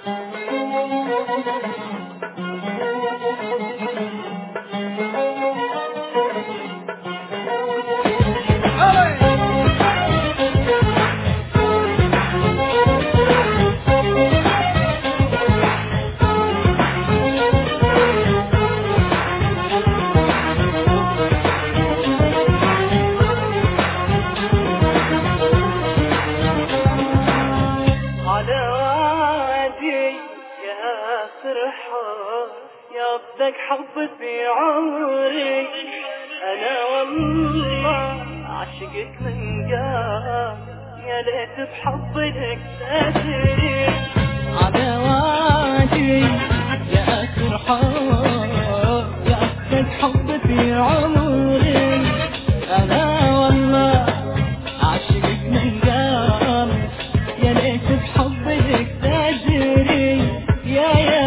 ياخذك حب في عمري انا والله عاشقك من قام يا ليت بحبك تدري على وادي يا اخر حب ياخذك حب في عمري انا والله عاشقك من قام يا ليت بحبك تدري يا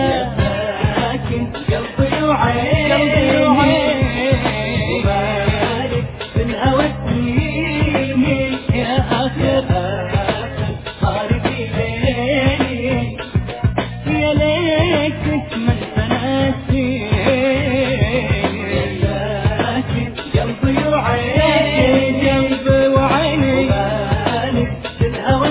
قلبي وعيني وبالك بالهوى سنيني يا آخر صار في بيني يا ليتك ما تنسيني قلبي وعيني وبالك بالهوى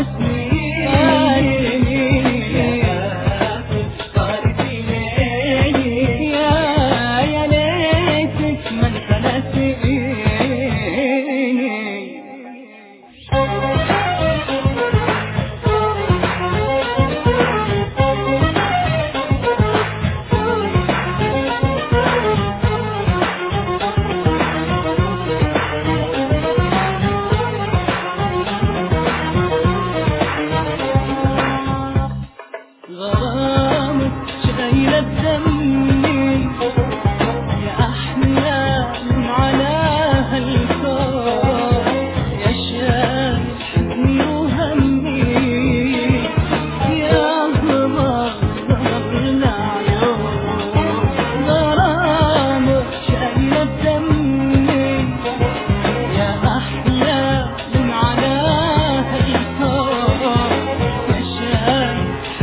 غرامك شايلة دمي يا أحلى من على هالكون يا شايل حزني وهمي يا غمر العيون غرامك شايلة دمي يا أحلى من على هالكون يا شايل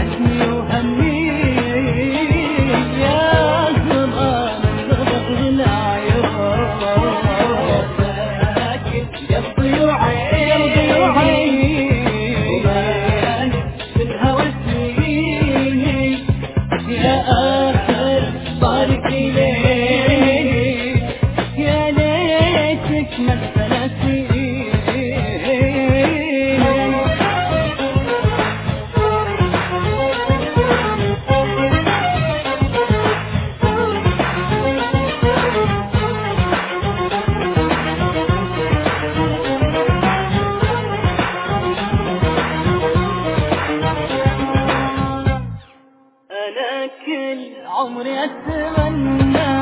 عمري أتمنى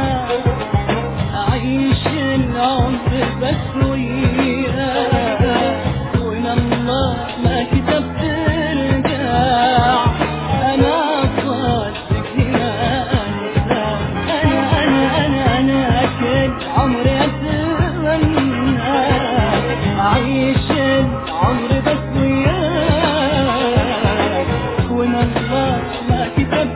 أعيش العمر بس وياك وإن الله ما كتب ترجع أنا صادق هنا أنا كل عمري أتمنى أعيش العمر بس وياك وإن الله ما كتب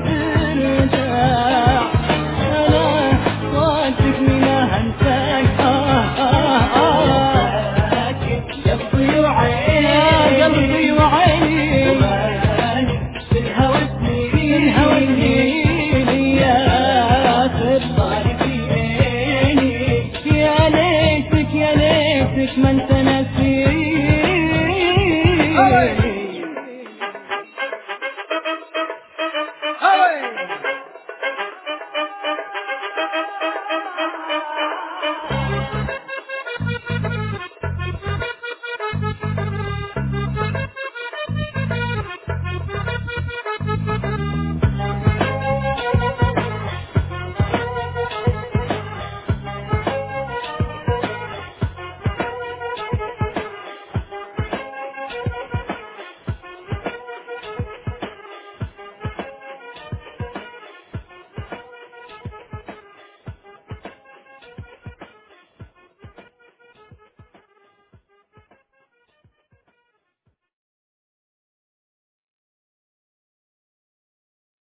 ما انت ناسيني